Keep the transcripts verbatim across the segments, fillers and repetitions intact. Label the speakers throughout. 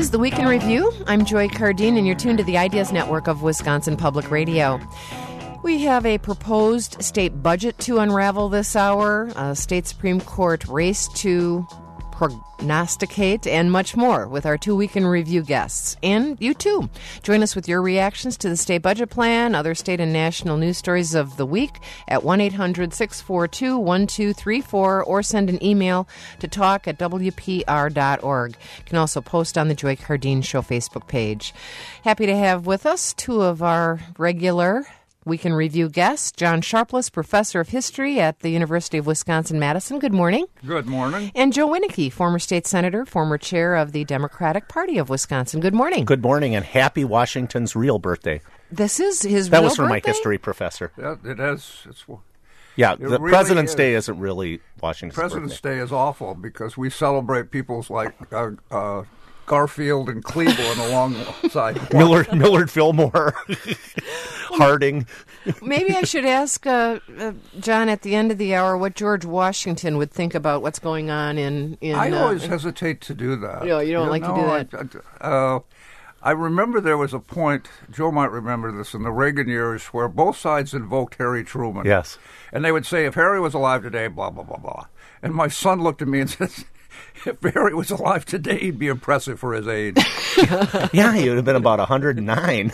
Speaker 1: is the Week in Review. I'm Joy Cardine, and you're tuned to the Ideas Network of Wisconsin Public Radio. We have a proposed state budget to unravel this hour, a state Supreme Court race to prognosticate, and much more with our two Week in Review guests. And you too. Join us with your reactions to the state budget plan, other state and national news stories of the week at one eight hundred six four two one two three four or send an email to talk at w p r dot org. You can also post on the Joy Cardine Show Facebook page. Happy to have with us two of our regular Week in Review guests, John Sharpless, Professor of History at the University of Wisconsin-Madison. Good morning.
Speaker 2: Good morning.
Speaker 1: And Joe Winnicke, former state senator, former chair of the Democratic Party of Wisconsin. Good morning.
Speaker 3: Good morning, and happy Washington's real birthday.
Speaker 1: This is his
Speaker 3: that
Speaker 1: real
Speaker 3: was for
Speaker 1: birthday?
Speaker 3: my history professor.
Speaker 2: Yeah, it is. It's,
Speaker 3: yeah,
Speaker 2: it
Speaker 3: the
Speaker 2: really
Speaker 3: President's
Speaker 2: is.
Speaker 3: Day isn't really Washington's
Speaker 2: President's
Speaker 3: birthday.
Speaker 2: Day is awful because we celebrate people's like uh, uh, Garfield and Cleveland alongside
Speaker 3: Millard, Millard Fillmore, Harding.
Speaker 1: Maybe I should ask uh, uh, John at the end of the hour what George Washington would think about what's going on in... in
Speaker 2: I
Speaker 1: uh,
Speaker 2: always hesitate to do that.
Speaker 1: No, you don't like to do
Speaker 2: that. I, uh, I remember there was a point, Joe might remember this, in the Reagan years where both sides invoked Harry Truman.
Speaker 3: Yes.
Speaker 2: And they would say, if Harry was alive today, blah, blah, blah, blah. And my son looked at me and said, if Harry was alive today, he'd be impressive for his age.
Speaker 3: Yeah, he would have been about one hundred nine.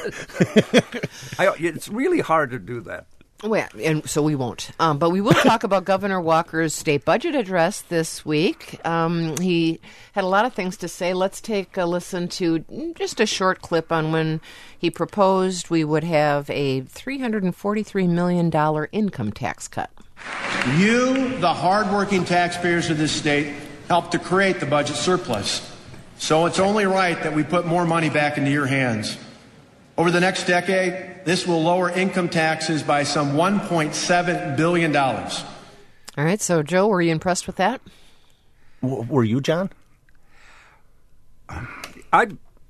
Speaker 2: I, it's really hard to do that.
Speaker 1: Well, and so we won't. Um, but we will talk about Governor Walker's state budget address this week. Um, he had a lot of things to say. Let's take a listen to just a short clip on when he proposed we would have a three hundred forty-three million dollars income tax cut.
Speaker 4: You, the hardworking taxpayers of this state, helped to create the budget surplus. So it's only right that we put more money back into your hands. Over the next decade, this will lower income taxes by some one point seven billion dollars.
Speaker 1: All right, so Joe, were you impressed with that?
Speaker 3: W- were you, John?
Speaker 2: I,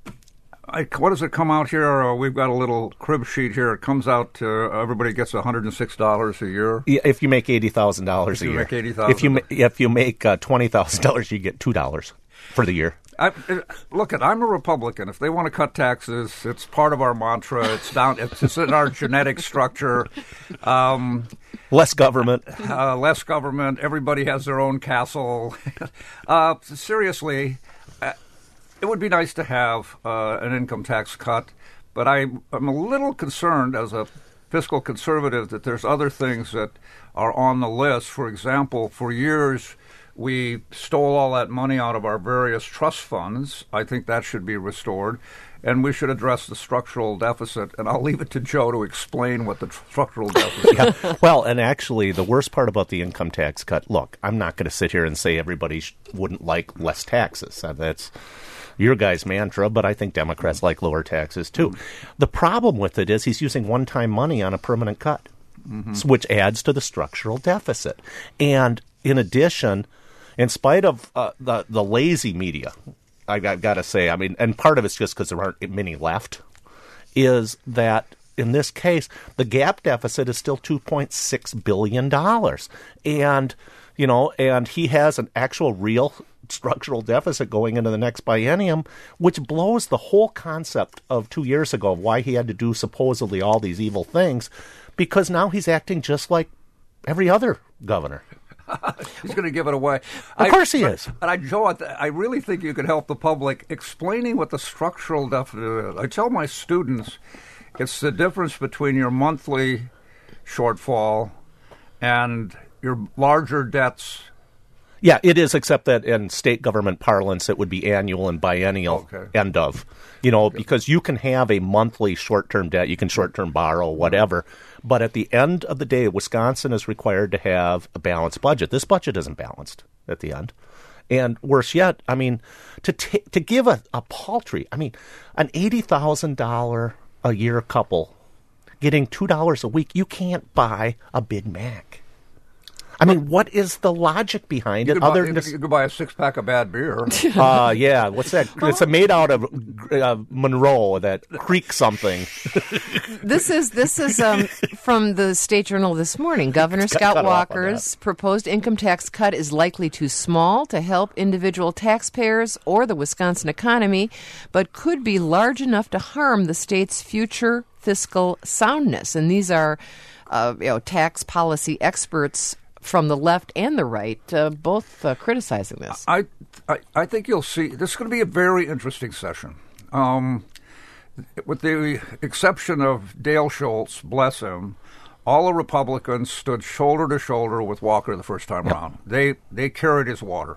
Speaker 2: I, what does it come out here? Uh, we've got a little crib sheet here. It comes out to, uh, everybody gets one hundred six dollars a year.
Speaker 3: Yeah, if you make eighty thousand dollars a
Speaker 2: If you
Speaker 3: year.
Speaker 2: make eighty thousand dollars.
Speaker 3: If you, ma- if you make uh, twenty thousand dollars, you get two dollars for the year.
Speaker 2: I, look, at I'm a Republican. If they want to cut taxes, it's part of our mantra. It's down. It's, it's in our genetic structure. Um,
Speaker 3: less government.
Speaker 2: Uh, less government. Everybody has their own castle. uh, seriously, uh, it would be nice to have uh, an income tax cut, but I, I'm a little concerned as a fiscal conservative that there's other things that are on the list. For example, for years, we stole all that money out of our various trust funds. I think that should be restored. And we should address the structural deficit. And I'll leave it to Joe to explain what the tr- structural deficit is.
Speaker 3: Yeah. Well, and actually, the worst part about the income tax cut, look, I'm not going to sit here and say everybody sh- wouldn't like less taxes. Uh, that's your guys' mantra, but I think Democrats like lower taxes, too. Mm-hmm. The problem with it is he's using one-time money on a permanent cut, mm-hmm. which adds to the structural deficit. And in addition, in spite of uh, the the lazy media, I got, got to say, I mean, and part of it's just because there aren't many left, is that in this case, the gap deficit is still two point six billion dollars. And, you know, and he has an actual real structural deficit going into the next biennium, which blows the whole concept of two years ago of why he had to do supposedly all these evil things, because now he's acting just like every other governor.
Speaker 2: He's going to give it away.
Speaker 3: Of course he
Speaker 2: I,
Speaker 3: is.
Speaker 2: But I, Joe, I really think you could help the public explaining what the structural deficit is. I tell my students it's the difference between your monthly shortfall and your larger debts.
Speaker 3: Yeah, it is, except that in state government parlance, it would be annual and biennial,
Speaker 2: okay.
Speaker 3: end of. You know, okay. Because you can have a monthly short-term debt, you can short-term borrow, whatever. But at the end of the day, Wisconsin is required to have a balanced budget. This budget isn't balanced at the end. And worse yet, I mean, to t- to give a, a paltry, I mean, an eighty thousand dollars a year couple getting two dollars a week, you can't buy a Big Mac. I mean, what is the logic behind
Speaker 2: You
Speaker 3: it?
Speaker 2: could,
Speaker 3: Other
Speaker 2: buy,
Speaker 3: than
Speaker 2: you
Speaker 3: this,
Speaker 2: could buy a six-pack of bad beer.
Speaker 3: uh, yeah, what's that? It's a made out of uh, Monroe, that Creek something.
Speaker 1: This is this is um, from the State Journal this morning. Governor Scott
Speaker 3: cut off on
Speaker 1: Walker's proposed income tax cut is likely too small to help individual taxpayers or the Wisconsin economy, but could be large enough to harm the state's future fiscal soundness. And these are, uh, you know, tax policy experts from the left and the right, uh, both uh, criticizing this.
Speaker 2: I, I I think you'll see this is going to be a very interesting session. Um, with the exception of Dale Schultz, bless him, all the Republicans stood shoulder to shoulder with Walker the first time
Speaker 3: Yep.
Speaker 2: around. They they carried his water.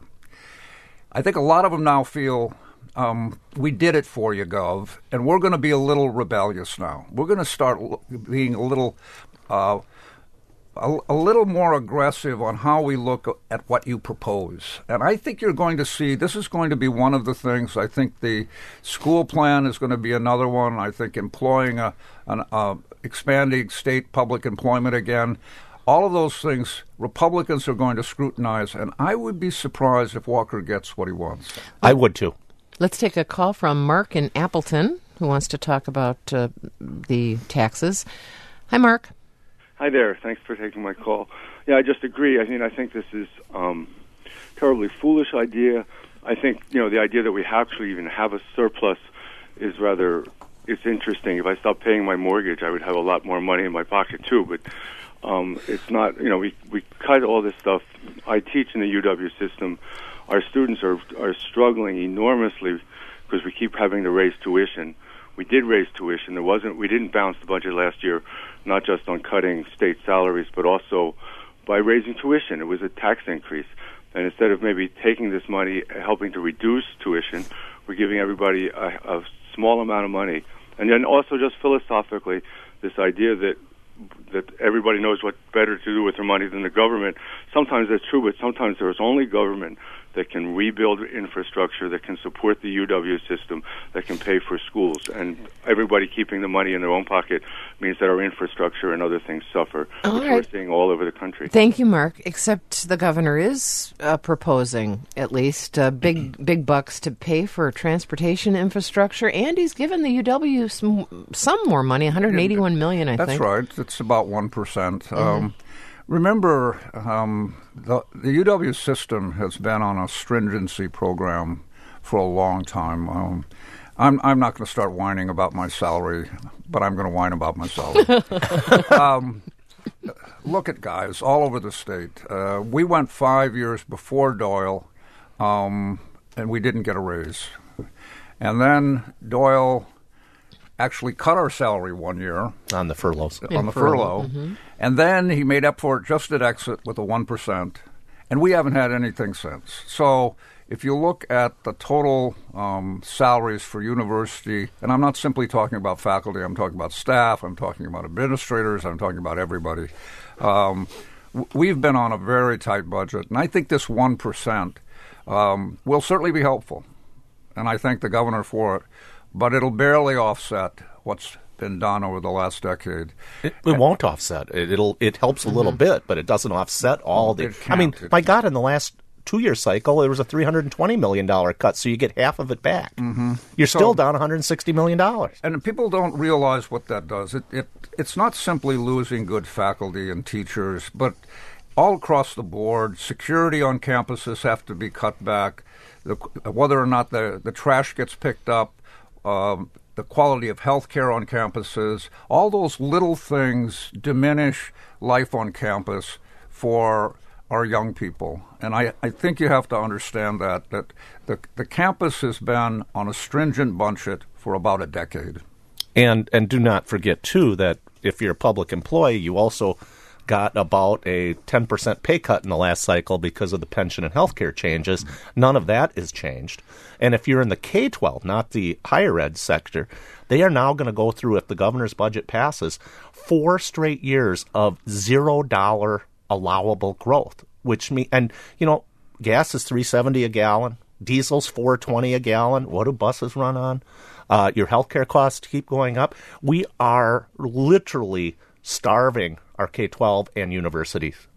Speaker 2: I think a lot of them now feel um, we did it for you, Gov, and we're going to be a little rebellious now. We're going to start l- being a little. Uh, A, a little more aggressive on how we look at what you propose. And I think you're going to see, this is going to be one of the things. I think the school plan is going to be another one. I think employing a, an uh, expanding state public employment again. All of those things Republicans are going to scrutinize, and I would be surprised if Walker gets what he wants.
Speaker 3: I would too.
Speaker 1: Let's take a call from Mark in Appleton, who wants to talk about uh, the taxes. Hi, Mark.
Speaker 5: Hi there. Thanks for taking my call. Yeah, I just agree. I mean, I think this is um, terribly foolish idea. I think, you know, the idea that we actually even have a surplus is rather, it's interesting. If I stopped paying my mortgage, I would have a lot more money in my pocket too. But um, it's not, you know, we, we cut all this stuff. I teach in the U W system. Our students are are struggling enormously because we keep having to raise tuition. We did raise tuition. There wasn't, we didn't balance the budget last year, not just on cutting state salaries, but also by raising tuition. It was a tax increase. And instead of maybe taking this money, helping to reduce tuition, we're giving everybody a, a small amount of money. And then also just philosophically, this idea that that everybody knows what better to do with their money than the government. Sometimes that's true, but sometimes there's only government that can rebuild infrastructure, that can support the U W system, that can pay for schools. And everybody keeping the money in their own pocket means that our infrastructure and other things suffer,
Speaker 1: All
Speaker 5: which
Speaker 1: right.
Speaker 5: we're seeing all over the country.
Speaker 1: Thank you, Mark. Except the governor is uh, proposing at least uh, big big bucks to pay for transportation infrastructure, and he's given the U W some, some more money, one hundred eighty-one million dollars, I
Speaker 2: That's
Speaker 1: think.
Speaker 2: right. It's about one percent.
Speaker 1: Mm-hmm.
Speaker 2: Um, remember, um, the, the U W system has been on a stringency program for a long time. Um, I'm, I'm not going to start whining about my salary, but I'm going to whine about my salary. um, look at guys all over the state. Uh, we went five years before Doyle, um, and we didn't get a raise. And then Doyle actually cut our salary one year
Speaker 3: On the furloughs.
Speaker 2: on the furlough,
Speaker 1: mm-hmm.
Speaker 2: and then he made up for it just at exit with a one percent, and we haven't had anything since. So if you look at the total um, salaries for university, and I'm not simply talking about faculty, I'm talking about staff, I'm talking about administrators, I'm talking about everybody. Um, w- we've been on a very tight budget, and I think this one percent um, will certainly be helpful, and I thank the governor for it, but it'll barely offset what's been done over the last decade.
Speaker 3: It, it won't offset. It, it'll it helps a little bit, but it doesn't offset all the.
Speaker 2: It
Speaker 3: I mean,
Speaker 2: can't.
Speaker 3: my God, in the last two-year cycle, there was a three hundred twenty million dollars cut, so you get half of it back. Mm-hmm. You're still
Speaker 2: So-
Speaker 3: down one hundred sixty million dollars.
Speaker 2: And people don't realize what that does. It, it it's not simply losing good faculty and teachers, but all across the board, security on campuses have to be cut back. The, whether or not the, the trash gets picked up, um, the quality of health care on campuses, all those little things diminish life on campus for our young people. And I, I think you have to understand that, that the, the campus has been on a stringent budget for about a decade.
Speaker 3: And and do not forget, too, that if you're a public employee, you also got about a ten percent pay cut in the last cycle because of the pension and health care changes. None of that is changed. And if you're in the K twelve, not the higher ed sector, they are now going to go through, if the governor's budget passes, four straight years of zero dollar allowable growth, which mean and you know, gas is three seventy a gallon, diesel's four twenty a gallon. What do buses run on? Uh, your healthcare costs keep going up. We are literally starving our K twelve and university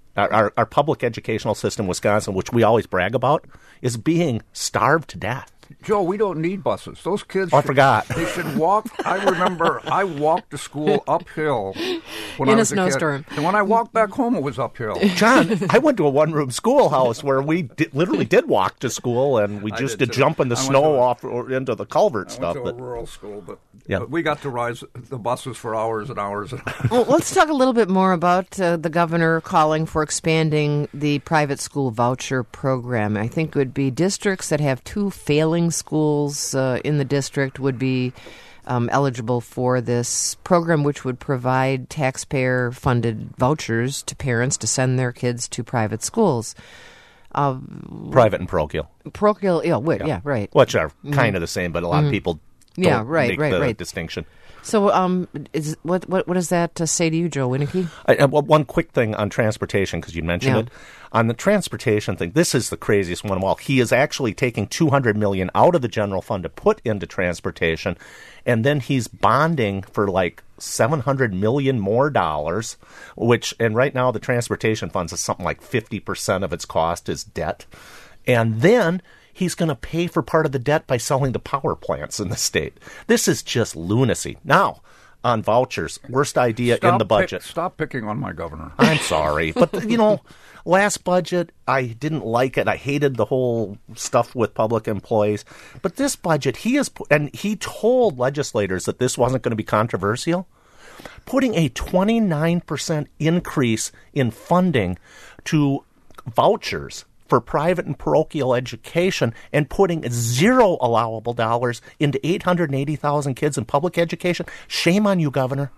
Speaker 3: Our, our, our public educational system in Wisconsin, which we always brag about, is being starved to death.
Speaker 2: Joe, we don't need buses. Those kids.
Speaker 3: Oh, I
Speaker 2: should,
Speaker 3: forgot.
Speaker 2: They should walk. I remember I walked to school uphill when
Speaker 1: In
Speaker 2: I
Speaker 1: a
Speaker 2: was a
Speaker 1: snowstorm.
Speaker 2: kid. And when I walked back home, it was uphill.
Speaker 3: John, I went to a one-room schoolhouse where we did, literally did walk to school, and we
Speaker 2: I
Speaker 3: just
Speaker 2: did
Speaker 3: did
Speaker 2: too.
Speaker 3: jump in the
Speaker 2: I went
Speaker 3: snow
Speaker 2: to a-
Speaker 3: off or into the culvert
Speaker 2: I
Speaker 3: stuff.
Speaker 2: went to
Speaker 3: But
Speaker 2: a rural school, but,
Speaker 3: Yeah.
Speaker 2: but we got to ride the buses for hours and hours and hours.
Speaker 1: Well, let's talk a little bit more about uh, the governor calling for expanding the private school voucher program. I think it would be districts that have two failing schools uh, in the district would be um, eligible for this program, which would provide taxpayer-funded vouchers to parents to send their kids to private schools. Uh,
Speaker 3: private and parochial.
Speaker 1: parochial, yeah, wait, yeah, right.
Speaker 3: Which are kind of the same, but a lot of people don't
Speaker 1: Yeah, right,
Speaker 3: make
Speaker 1: right,
Speaker 3: the
Speaker 1: right.
Speaker 3: distinction.
Speaker 1: So, um, is what what what does that uh, say to you, Joe Winnicky?
Speaker 3: I, uh, well, one quick thing on transportation, because you mentioned
Speaker 1: Yeah.
Speaker 3: it. On the transportation thing, this is the craziest one of all. He is actually taking two hundred million dollars out of the general fund to put into transportation, and then he's bonding for like seven hundred million dollars more dollars, which, and right now the transportation funds is something like fifty percent of its cost is debt. And then he's going to pay for part of the debt by selling the power plants in the state. This is just lunacy. Now, on vouchers, worst idea
Speaker 2: Stop
Speaker 3: in the
Speaker 2: pick-
Speaker 3: budget.
Speaker 2: stop picking on my governor.
Speaker 3: I'm sorry. But, you know, last budget, I didn't like it. I hated the whole stuff with public employees. But this budget, he is, and he told legislators that this wasn't going to be controversial, putting a twenty-nine percent increase in funding to vouchers for private and parochial education and putting zero allowable dollars into eight hundred eighty thousand kids in public education. Shame on you, Governor.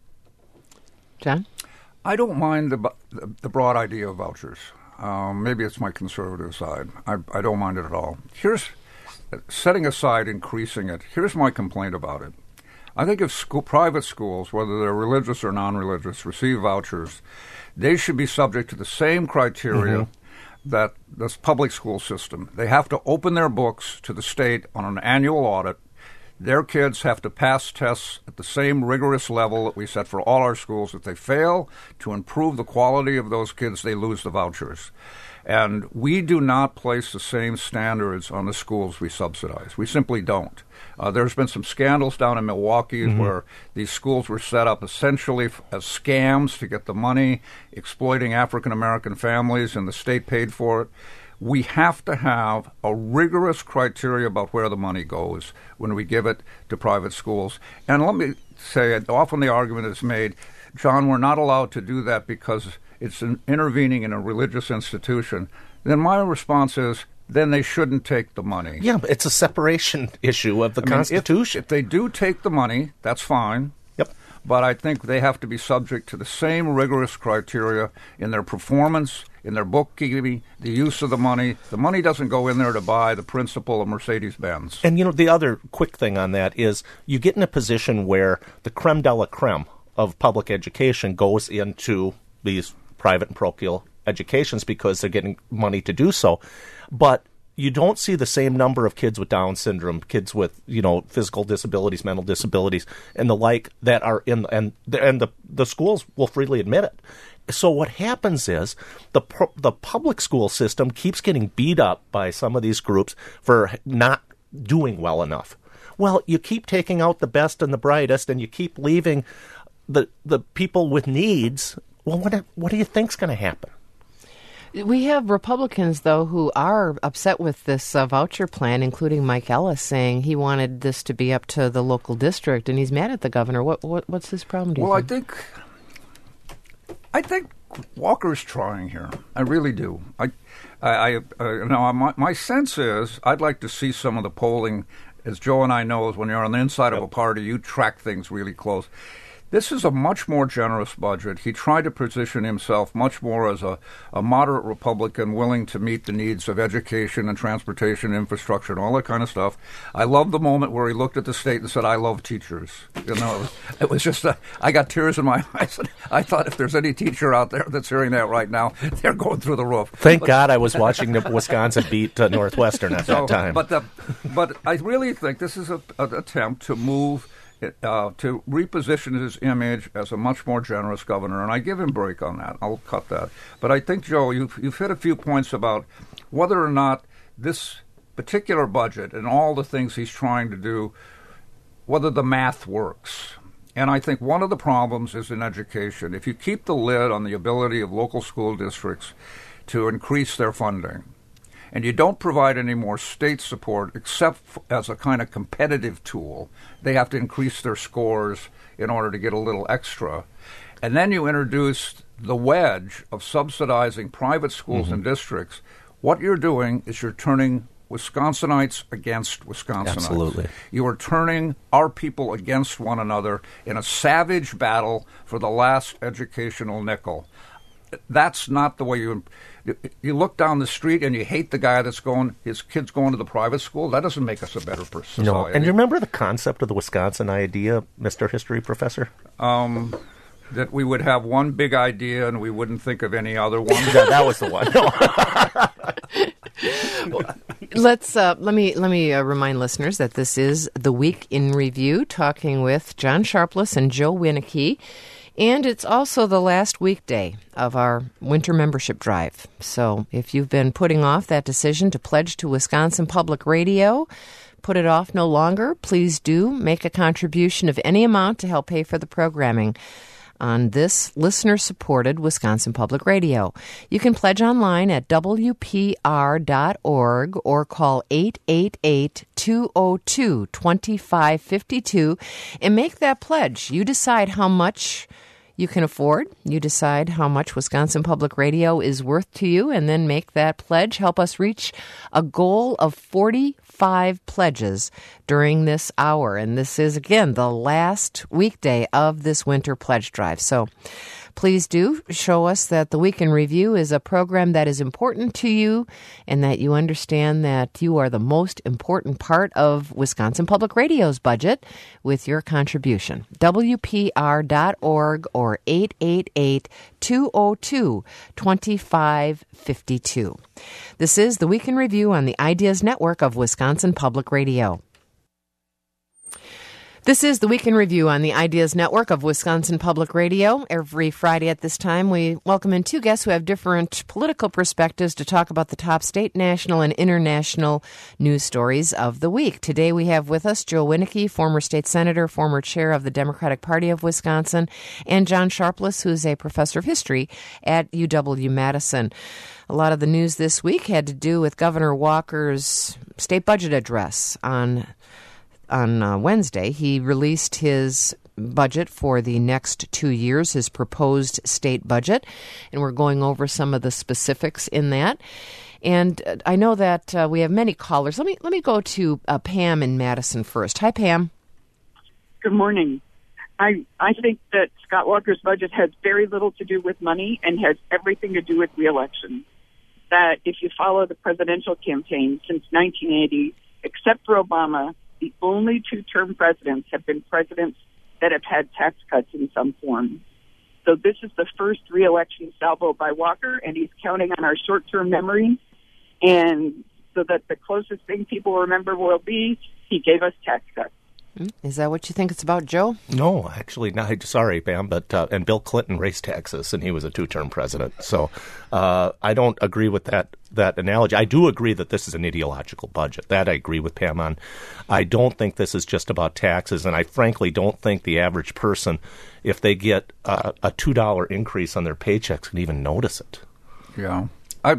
Speaker 1: John?
Speaker 2: I don't mind the bu- the, the broad idea of vouchers. Um, maybe it's my conservative side. I, I don't mind it at all. Here's setting aside increasing it. Here's my complaint about it. I think if school, private schools, whether they're religious or non-religious, receive vouchers, they should be subject to the same criteria mm-hmm. that this public school system. They have to open their books to the state on an annual audit. Their kids have to pass tests at the same rigorous level that we set for all our schools. If they fail to improve the quality of those kids, they lose the vouchers. And we do not place the same standards on the schools we subsidize. We simply don't. Uh, there's been some scandals down in Milwaukee mm-hmm. where these schools were set up essentially f- as scams to get the money, exploiting African-American families, and the state paid for it. We have to have a rigorous criteria about where the money goes when we give it to private schools. And let me say, often the argument is made, John, we're not allowed to do that because it's an intervening in a religious institution. Then my response is, then they shouldn't take the money.
Speaker 3: Yeah, but it's a separation issue of the
Speaker 2: I mean,
Speaker 3: Constitution.
Speaker 2: If, if they do take the money, that's fine.
Speaker 3: Yep.
Speaker 2: But I think they have to be subject to the same rigorous criteria in their performance, in their bookkeeping, the use of the money. The money doesn't go in there to buy the principal of Mercedes-Benz.
Speaker 3: And, you know, the other quick thing on that is you get in a position where the creme de la creme of public education goes into these private and parochial educations because they're getting money to do so. But you don't see the same number of kids with Down syndrome, kids with, you know, physical disabilities, mental disabilities, and the like that are in, and and the the schools will freely admit it. So what happens is the the public school system keeps getting beat up by some of these groups for not doing well enough. Well, you keep taking out the best and the brightest, and you keep leaving the the people with needs. Well, what what do you think's going to happen?
Speaker 1: We have Republicans, though, who are upset with this uh, voucher plan, including Mike Ellis, saying he wanted this to be up to the local district, and he's mad at the governor. What, what what's his problem? Do you
Speaker 2: well,
Speaker 1: think?
Speaker 2: I think I think Walker's trying here. I really do. I, I, I uh, now my, my sense is I'd like to see some of the polling. As Joe and I know, is when you're on the inside of a party, you track things really close. This is a much more generous budget. He tried to position himself much more as a, a moderate Republican willing to meet the needs of education and transportation infrastructure and all that kind of stuff. I love the moment where he looked at the state and said, I love teachers. You know, it was, it was just, a, I got tears in my eyes. I thought if there's any teacher out there that's hearing that right now, they're going through the roof.
Speaker 3: Thank but, God I was watching the Wisconsin beat uh, Northwestern at
Speaker 2: so,
Speaker 3: that time.
Speaker 2: But, the, but I really think this is an attempt to move uh, to reposition his image as a much more generous governor, and I give him a break on that. I'll cut that. But I think, Joe, you've, you've hit a few points about whether or not this particular budget and all the things he's trying to do, whether the math works. And I think one of the problems is in education. If you keep the lid on the ability of local school districts to increase their funding, and you don't provide any more state support except as a kind of competitive tool, they have to increase their scores in order to get a little extra. And then you introduce the wedge of subsidizing private schools mm-hmm. and districts. What you're doing is you're turning Wisconsinites against Wisconsinites.
Speaker 3: Absolutely.
Speaker 2: You are turning our people against one another in a savage battle for the last educational nickel. That's not the way you you look down the street and you hate the guy that's going, his kid's going to the private school. That doesn't make us a better person.
Speaker 3: No, and you remember the concept of the Wisconsin idea, Mister History Professor?
Speaker 2: Um, that we would have one big idea and we wouldn't think of any other one.
Speaker 3: Yeah, that was the one.
Speaker 1: Let's uh, let me let me uh, remind listeners that this is the Week in Review, talking with John Sharpless and Joe Winnecke. And it's also the last weekday of our winter membership drive. So if you've been putting off that decision to pledge to Wisconsin Public Radio, put it off no longer. Please do make a contribution of any amount to help pay for the programming on this listener-supported Wisconsin Public Radio. You can pledge online at W P R dot org or call eight eight eight, two oh two, two five five two and make that pledge. You decide how much you can afford. You decide how much Wisconsin Public Radio is worth to you, and then make that pledge. Help us reach a goal of forty-five pledges during this hour. And this is, again, the last weekday of this winter pledge drive. So please do show us that the Week in Review is a program that is important to you and that you understand that you are the most important part of Wisconsin Public Radio's budget with your contribution. W P R dot org or eight eight eight, two oh two, two five five two. This is the Week in Review on the Ideas Network of Wisconsin Public Radio. This is the Week in Review on the Ideas Network of Wisconsin Public Radio. Every Friday at this time, we welcome in two guests who have different political perspectives to talk about the top state, national, and international news stories of the week. Today we have with us Joe Winnecke, former state senator, former chair of the Democratic Party of Wisconsin, and John Sharpless, who is a professor of history at U W-Madison. A lot of the news this week had to do with Governor Walker's state budget address on On uh, Wednesday. He released his budget for the next two years, his proposed state budget, and we're going over some of the specifics in that. And uh, I know that uh, we have many callers. Let me let me go to uh, Pam in Madison first. Hi, Pam.
Speaker 6: Good morning. I I think that Scott Walker's budget has very little to do with money and has everything to do with re-election. That if you follow the presidential campaign since nineteen eighty, except for Obama, the only two-term presidents have been presidents that have had tax cuts in some form. So this is the first re-election salvo by Walker, and he's counting on our short-term memory. And so that the closest thing people remember will be he gave us tax cuts.
Speaker 1: Is that what you think it's about, Joe?
Speaker 3: No, actually, no. Sorry, Pam, but uh, and Bill Clinton raised taxes, and he was a two-term president. So uh, I don't agree with that that analogy. I do agree that this is an ideological budget. That I agree with Pam on. I don't think this is just about taxes, and I frankly don't think the average person, if they get uh, a two dollar increase on their paychecks, can even notice it.
Speaker 2: Yeah, I.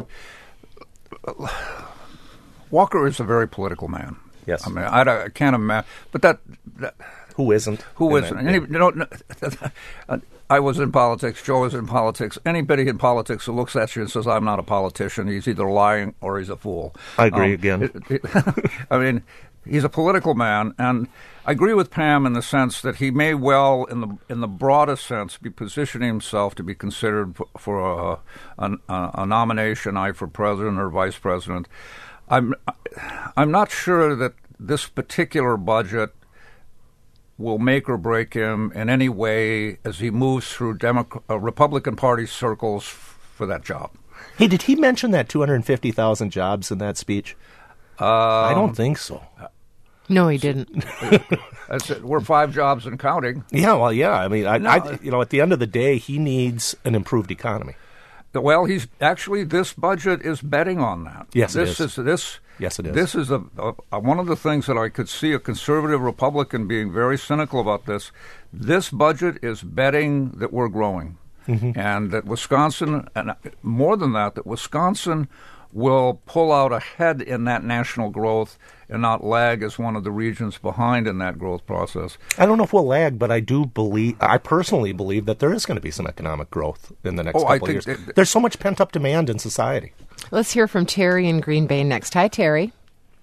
Speaker 2: Walker is a very political man.
Speaker 3: Yes,
Speaker 2: I mean I, I can't imagine, but that, that
Speaker 3: who isn't?
Speaker 2: Who isn't?
Speaker 3: That,
Speaker 2: Any, you know, no, I was in politics. Joe was in politics. Anybody in politics who looks at you and says, "I'm not a politician," he's either lying or he's a fool.
Speaker 3: I agree
Speaker 2: um,
Speaker 3: again.
Speaker 2: It, it, I mean, he's a political man, and I agree with Pam in the sense that he may well, in the in the broadest sense, be positioning himself to be considered for, for a, a, a nomination, either for president or vice president. I'm I'm not sure that this particular budget will make or break him in any way as he moves through Demo- uh, Republican Party circles f- for that job.
Speaker 3: Hey, did he mention that two hundred fifty thousand jobs in that speech?
Speaker 2: Um,
Speaker 3: I don't think so.
Speaker 1: No, he didn't.
Speaker 2: That's it. We're five jobs and counting.
Speaker 3: Yeah, well, yeah. I mean, I,
Speaker 2: No.
Speaker 3: I, you know, at the end of the day, he needs an improved economy.
Speaker 2: Well, he's actually this budget is betting on that.
Speaker 3: Yes, it
Speaker 2: this
Speaker 3: is.
Speaker 2: this.
Speaker 3: Yes, it is.
Speaker 2: This is a, a, a one of the things that I could see a conservative Republican being very cynical about this. This budget is betting that we're growing, mm-hmm. and that Wisconsin, and more than that, that Wisconsin will pull out ahead in that national growth and not lag as one of the regions behind in that growth process.
Speaker 3: I don't know if we'll lag, but I do believe, I personally believe that there is going to be some economic growth in the next
Speaker 2: Oh, I
Speaker 3: couple of years.
Speaker 2: think that-
Speaker 3: There's so much pent-up demand in society.
Speaker 1: Let's hear from Terry in Green Bay next. Hi, Terry.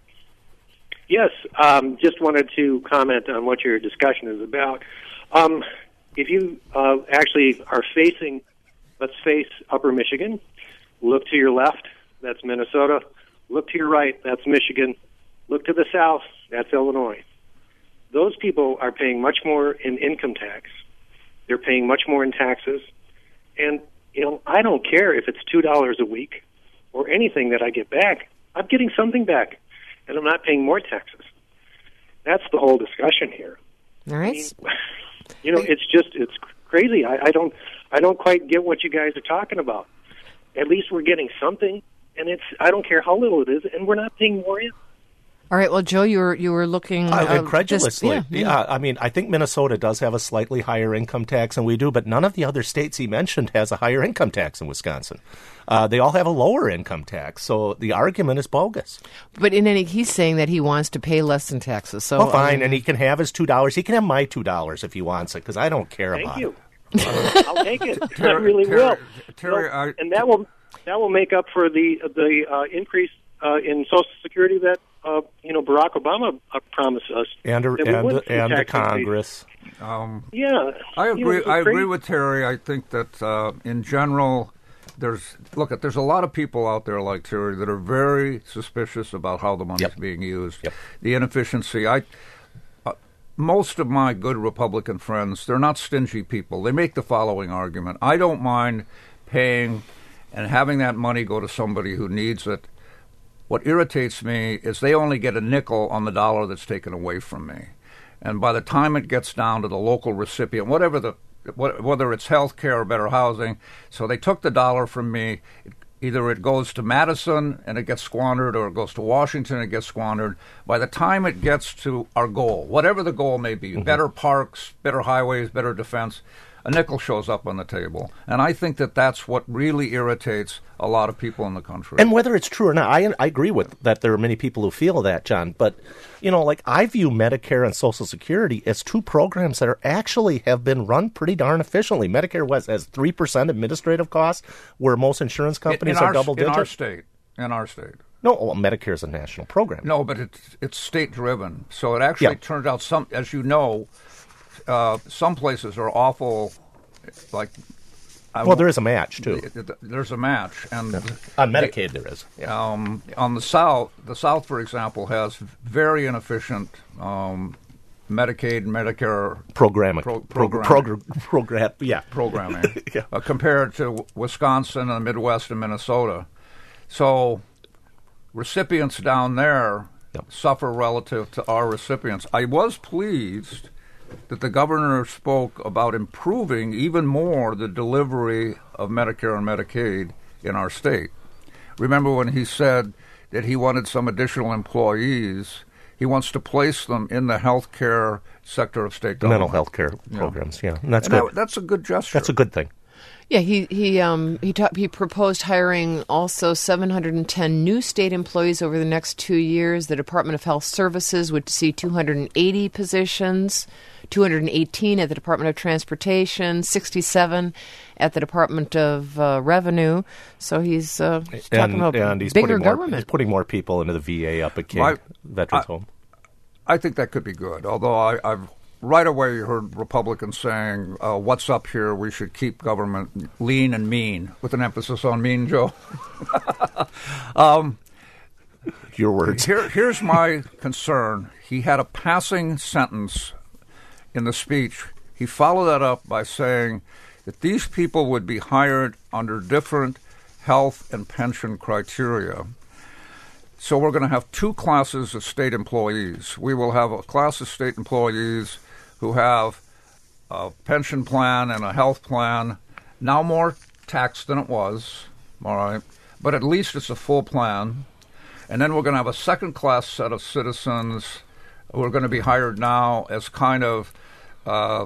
Speaker 7: Yes, um, just wanted to comment on what your discussion is about. Um, if you uh, actually are facing, let's face Upper Michigan, look to your left, that's Minnesota. Look to your right, that's Michigan. Look to the south, that's Illinois. Those people are paying much more in income tax. They're paying much more in taxes. And, you know, I don't care if it's two dollars a week or anything that I get back. I'm getting something back, and I'm not paying more taxes. That's the whole discussion here.
Speaker 1: All right.
Speaker 7: I mean, you know, it's just, it's crazy. I, I don't, I don't quite get what you guys are talking about. At least we're getting something, and it's, I don't care how little it is, and we're not paying more in.
Speaker 1: All right. Well, Joe, you were you were looking
Speaker 3: Uh,
Speaker 1: uh,
Speaker 3: incredulously.
Speaker 1: just- yeah,
Speaker 3: yeah, I mean, I think Minnesota does have a slightly higher income tax than we do, but none of the other states he mentioned has a higher income tax than Wisconsin. Uh, they all have a lower income tax, so the argument is bogus.
Speaker 1: But in any, he's saying that he wants to pay less in taxes. So
Speaker 3: Well, fine,
Speaker 1: um,
Speaker 3: and he can have his two dollars. He can have my two dollars if he wants it, because I don't care
Speaker 7: Thank
Speaker 3: about
Speaker 7: you.
Speaker 3: it.
Speaker 7: I'll take it. I
Speaker 2: Terry-
Speaker 7: really
Speaker 2: Terry-
Speaker 7: will.
Speaker 2: Terry,
Speaker 7: You know,
Speaker 2: I-
Speaker 7: and that will that will make up for the the uh, increase uh, in Social Security that uh, you know Barack Obama uh, promised us.
Speaker 3: And a,
Speaker 7: that we
Speaker 3: and,
Speaker 7: wouldn't see
Speaker 3: and the
Speaker 7: tax increase.
Speaker 3: Congress.
Speaker 2: Um,
Speaker 7: Yeah,
Speaker 2: I
Speaker 7: You know,
Speaker 2: agree.
Speaker 7: it's
Speaker 2: I
Speaker 7: crazy.
Speaker 2: agree with Terry. I think that uh, in general, there's look at there's a lot of people out there like Terry that are very suspicious about how the money's
Speaker 3: Yep.
Speaker 2: being used,
Speaker 3: Yep.
Speaker 2: the inefficiency. I uh, most of my good Republican friends, they're not stingy people. They make the following argument: I don't mind paying and having that money go to somebody who needs it. What irritates me is they only get a nickel on the dollar that's taken away from me. And by the time it gets down to the local recipient, whatever the what, whether it's health care or better housing, so they took the dollar from me. It, either it goes to Madison and it gets squandered, or it goes to Washington and it gets squandered. By the time it gets to our goal, whatever the goal may be, mm-hmm. better parks, better highways, better defense, a nickel shows up on the table. And I think that that's what really irritates a lot of people in the country.
Speaker 3: And whether it's true or not, I, I agree with that there are many people who feel that, John. But, you know, like I view Medicare and Social Security as two programs that are actually have been run pretty darn efficiently. Medicare was has three percent administrative costs, where most insurance companies
Speaker 2: in
Speaker 3: are
Speaker 2: our,
Speaker 3: double digit.
Speaker 2: In our state. In our state.
Speaker 3: No, well, Medicare is a national program.
Speaker 2: No, but it's, it's state-driven. So it actually
Speaker 3: Yeah.
Speaker 2: turns out, some, as you know, uh, some places are awful, like... I
Speaker 3: Well,
Speaker 2: won't-
Speaker 3: there is a match, too.
Speaker 2: There's a match. And
Speaker 3: On Medicaid, there is. Yeah.
Speaker 2: Um, on the South, the South, for example, has very inefficient um, Medicaid, Medicare
Speaker 3: Programming.
Speaker 2: pro-
Speaker 3: Progr-
Speaker 2: programming.
Speaker 3: progr- program, yeah.
Speaker 2: programming
Speaker 3: Yeah.
Speaker 2: uh, compared to Wisconsin and the Midwest and Minnesota. So recipients down there
Speaker 3: Yep.
Speaker 2: suffer relative to our recipients. I was pleased that the governor spoke about improving even more the delivery of Medicare and Medicaid in our state. Remember when he said that he wanted some additional employees, he wants to place them in the health care sector of state government.
Speaker 3: Mental health care programs, yeah. And that's
Speaker 2: And
Speaker 3: good.
Speaker 2: that, that's a good gesture.
Speaker 3: That's a good thing.
Speaker 1: Yeah, he he um he ta- he proposed hiring also seven hundred ten new state employees over the next two years. The Department of Health Services would see two hundred eighty positions, two hundred eighteen at the Department of Transportation, sixty-seven at the Department of uh, Revenue. So he's, uh, he's talking
Speaker 3: And,
Speaker 1: about
Speaker 3: and he's
Speaker 1: bigger
Speaker 3: putting more,
Speaker 1: government.
Speaker 3: he's putting more people into the V A up at King
Speaker 2: My-
Speaker 3: Veterans
Speaker 2: I-
Speaker 3: Home.
Speaker 2: I think that could be good, although I, I've right away heard Republicans saying, uh, what's up here, we should keep government lean and mean, with an emphasis on mean, Joe. um,
Speaker 3: Your words.
Speaker 2: Here, here's my concern. He had a passing sentence in the speech. He followed that up by saying that these people would be hired under different health and pension criteria. so we're going to have two classes of state employees. We will have a class of state employees who have a pension plan and a health plan, now more taxed than it was, all right, but at least it's a full plan. And then we're going to have a second-class set of citizens who are going to be hired now as kind of uh,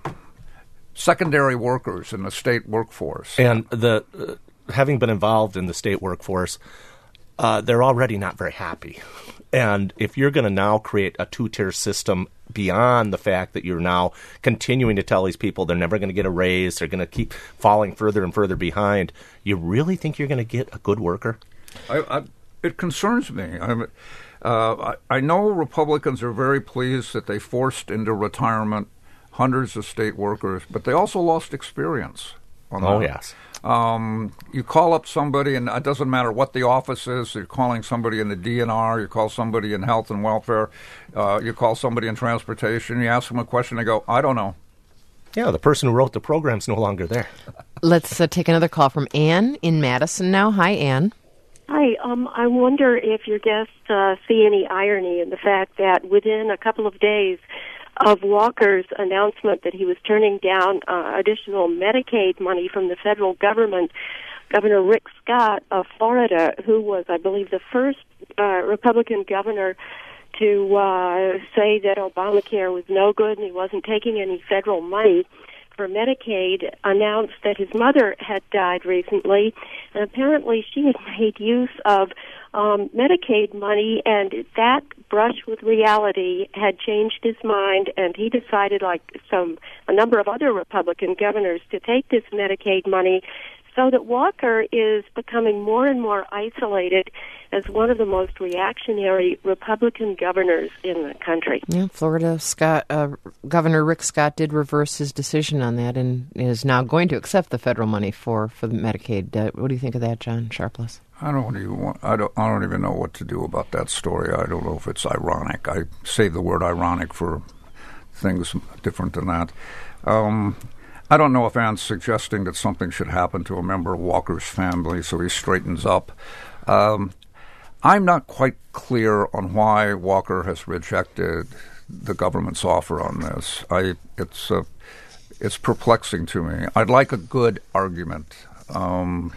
Speaker 2: secondary workers in the state workforce.
Speaker 3: And the uh, having been involved in the state workforce, uh, they're already not very happy. And if you're going to now create a two-tier system beyond the fact that you're now continuing to tell these people they're never going to get a raise, they're going to keep falling further and further behind, you really think you're going to get a good worker?
Speaker 2: I, I, it concerns me. I, uh, I, I know Republicans are very pleased that they forced into retirement hundreds of state workers, but they also lost experience on that.
Speaker 3: Oh, yes.
Speaker 2: Um, you call up somebody, and it doesn't matter what the office is. You're calling somebody in the D N R. You call somebody in health and welfare. Uh, you call somebody in transportation. You ask them a question. They go, I don't know.
Speaker 3: Yeah, the person who wrote the program's no longer there.
Speaker 1: Let's uh, take another call from Ann in Madison now. Hi, Ann.
Speaker 8: Hi. Um, I wonder if your guests uh, see any irony in the fact that within a couple of days of Walker's announcement that he was turning down uh, additional Medicaid money from the federal government, Governor Rick Scott of Florida, who was, I believe, the first uh, Republican governor to uh, say that Obamacare was no good and he wasn't taking any federal money for Medicaid, announced that his mother had died recently, and apparently she had made use of um, Medicaid money, and that brush with reality had changed his mind, and he decided, like some a number of other Republican governors, to take this Medicaid money, so that Walker is becoming more and more isolated as one of the most reactionary Republican governors in the country.
Speaker 1: Yeah, Florida Scott uh, Governor Rick Scott did reverse his decision on that and is now going to accept the federal money for, for the Medicaid. Uh, what do you think of that, John Sharpless?
Speaker 2: I don't even want, I don't I don't even know what to do about that story. I don't know if it's ironic. I save the word ironic for things different than that. Um, I don't know if Ann's suggesting that something should happen to a member of Walker's family so he straightens up. Um, I'm not quite clear on why Walker has rejected the government's offer on this. I it's uh, it's perplexing to me. I'd like a good argument. Um,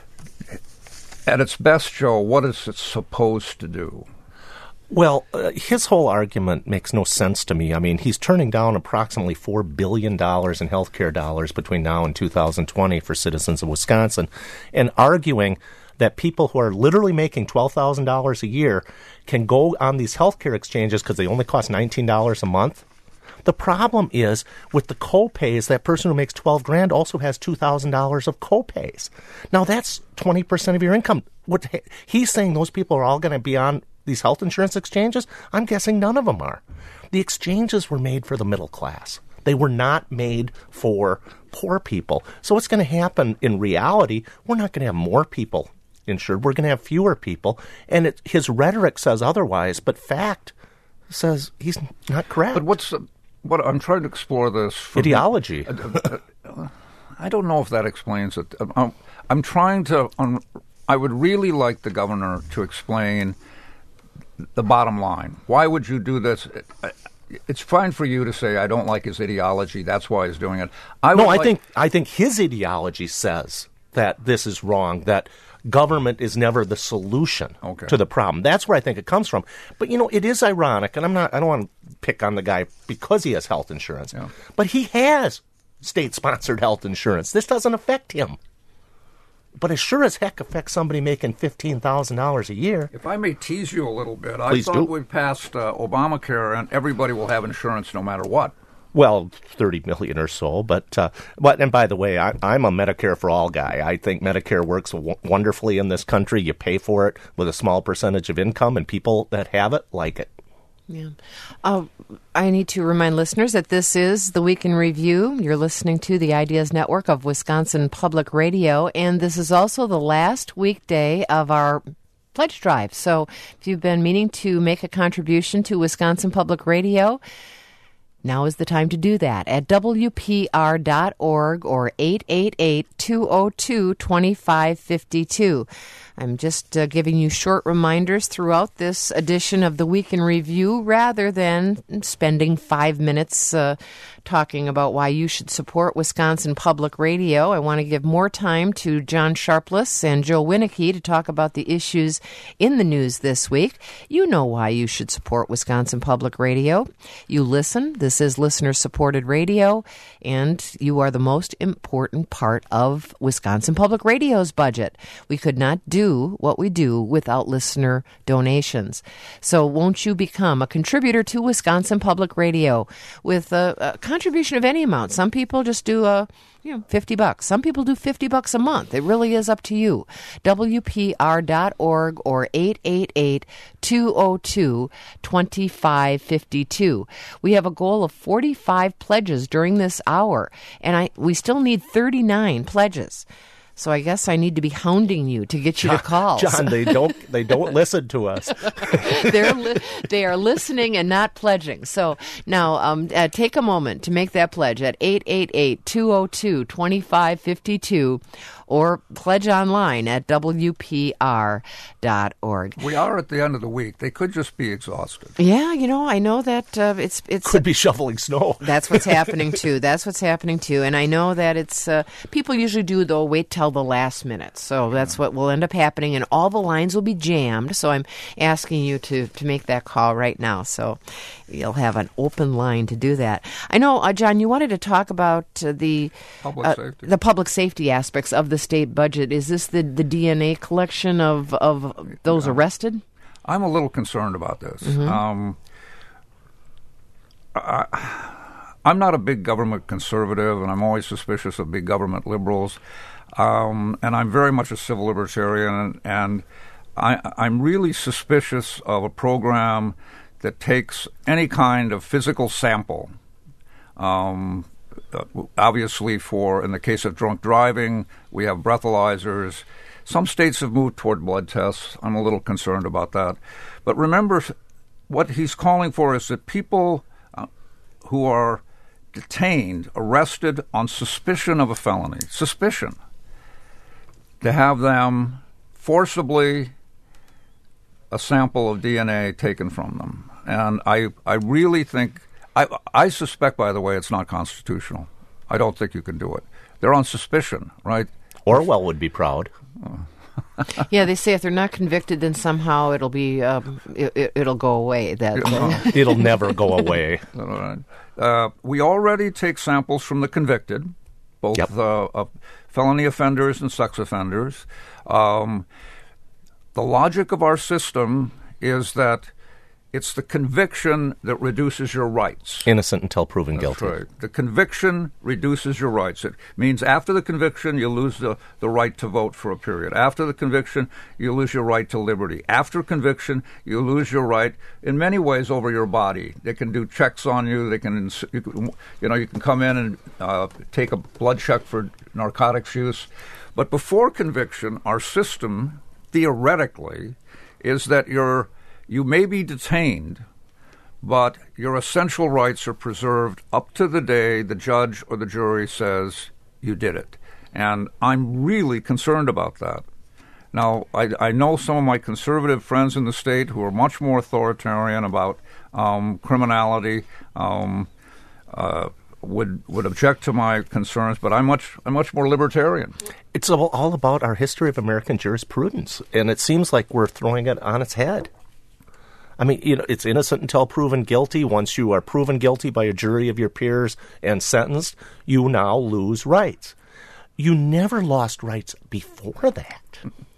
Speaker 2: at its best, Joe, what is it supposed to do?
Speaker 3: Well, uh, his whole argument makes no sense to me. I mean, he's turning down approximately four billion dollars in health care dollars between now and two thousand twenty for citizens of Wisconsin, and arguing that people who are literally making twelve thousand dollars a year can go on these health care exchanges because they only cost nineteen dollars a month. The problem is with the co-pays, that person who makes twelve grand also has two thousand dollars of co-pays. Now, that's twenty percent of your income. What he's saying, those people are all going to be on these health insurance exchanges? I'm guessing none of them are. The exchanges were made for the middle class. They were not made for poor people. So what's going to happen in reality, we're not going to have more people insured. We're going to have fewer people. And it, his rhetoric says otherwise, but fact says he's not correct.
Speaker 2: But what's the, what I'm trying to explore this. From
Speaker 3: Ideology.
Speaker 2: The, uh, I don't know if that explains it. I'm, I'm trying to, um, I would really like the governor to explain the bottom line. Why would you do this? It's fine for you to say, I don't like his ideology, that's why he's doing it. I
Speaker 3: no, I
Speaker 2: like-
Speaker 3: think I think his ideology says that this is wrong, that government is never the solution
Speaker 2: okay.
Speaker 3: to the problem. That's where I think it comes from. But, you know, it is ironic, and I'm not, I don't want to pick on the guy because he has health insurance,
Speaker 2: yeah.
Speaker 3: but he has state-sponsored health insurance. This doesn't affect him. But it sure as heck affects somebody making fifteen thousand dollars a year.
Speaker 2: If I may tease you a little bit,
Speaker 3: Please
Speaker 2: I thought
Speaker 3: do.
Speaker 2: we passed uh, Obamacare and everybody will have insurance no matter what.
Speaker 3: Well, thirty million or so, but uh, but and by the way, I, I'm a Medicare for all guy. I think Medicare works w- wonderfully in this country. You pay for it with a small percentage of income, and people that have it like it.
Speaker 1: Yeah. Uh, I need to remind listeners that this is the Week in Review. You're listening to the Ideas Network of Wisconsin Public Radio, and this is also the last weekday of our pledge drive. So if you've been meaning to make a contribution to Wisconsin Public Radio, now is the time to do that at W P R dot org or eight eight eight, two oh two, two five five two. I'm just uh, giving you short reminders throughout this edition of the Week in Review rather than spending five minutes uh, talking about why you should support Wisconsin Public Radio. I want to give more time to John Sharpless and Joe Winnicke to talk about the issues in the news this week. You know why you should support Wisconsin Public Radio. You listen. This is listener-supported radio, and you are the most important part of Wisconsin Public Radio's budget. We could not do what we do without listener donations. So won't you become a contributor to Wisconsin Public Radio with a, a contribution of any amount? Some people just do a you know, fifty bucks. Some people do fifty bucks a month. It really is up to you. W P R dot org or eight eight eight, two oh two, two five five two. We have a goal of forty-five pledges during this hour, and I we still need thirty-nine pledges. So I guess I need to be hounding you to get you
Speaker 3: John,
Speaker 1: to call.
Speaker 3: John, they don't they don't listen to us.
Speaker 1: They're li- they are listening and not pledging. So now um, uh, take a moment to make that pledge at eight eight eight, two oh two, two five five two or pledge online at W P R dot org.
Speaker 2: We are at the end of the week. They could just be exhausted.
Speaker 1: Yeah, you know, I know that uh, it's it's
Speaker 3: could be shoveling snow.
Speaker 1: That's what's happening too. That's what's happening too. And I know that it's uh, people usually do though wait till the last minute. So that's what will end up happening, and all the lines will be jammed. So I'm asking you to to make that call right now. So you'll have an open line to do that. I know, uh, John, you wanted to talk about uh, the
Speaker 2: public
Speaker 1: uh,
Speaker 2: safety.
Speaker 1: the public safety aspects of the state budget. Is this the, the D N A collection of, of those yeah. arrested?
Speaker 2: I'm a little concerned about this. Mm-hmm. Um, I, I'm not a big government conservative, and I'm always suspicious of big government liberals. Um, and I'm very much a civil libertarian, and, and I, I'm really suspicious of a program that takes any kind of physical sample. Um, Uh, obviously, for in the case of drunk driving, we have breathalyzers. Some states have moved toward blood tests. I'm a little concerned about that. But remember, what he's calling for is that people uh, who are detained, arrested on suspicion of a felony, suspicion, to have them forcibly a sample of D N A taken from them. And I, I really think... I, I suspect, by the way, it's not constitutional. I don't think you can do it. They're on suspicion, right?
Speaker 3: Orwell would be proud.
Speaker 1: Yeah, they say if they're not convicted, then somehow it'll be um, it, it'll go away. That uh,
Speaker 3: it'll never go away.
Speaker 2: All right. Uh, we already take samples from the convicted, both yep. uh, uh, felony offenders and sex offenders. Um, the logic of our system is that it's the conviction that reduces your rights.
Speaker 3: Innocent until proven
Speaker 2: That's
Speaker 3: guilty.
Speaker 2: Right. The conviction reduces your rights. It means after the conviction, you lose the, the right to vote for a period. After the conviction, you lose your right to liberty. After conviction, you lose your right, in many ways, over your body. They can do checks on you. They can, you, can, you know, you can come in and uh, take a blood check for narcotics use. But before conviction, our system, theoretically, is that you're You may be detained, but your essential rights are preserved up to the day the judge or the jury says you did it. And I'm really concerned about that. Now, I, I know some of my conservative friends in the state who are much more authoritarian about um, criminality, um, uh, would would object to my concerns, but I'm much I'm much more libertarian.
Speaker 3: It's all, all about our history of American jurisprudence, and it seems like we're throwing it on its head. I mean, you know, it's innocent until proven guilty. Once you are proven guilty by a jury of your peers and sentenced, you now lose rights. You never lost rights before that.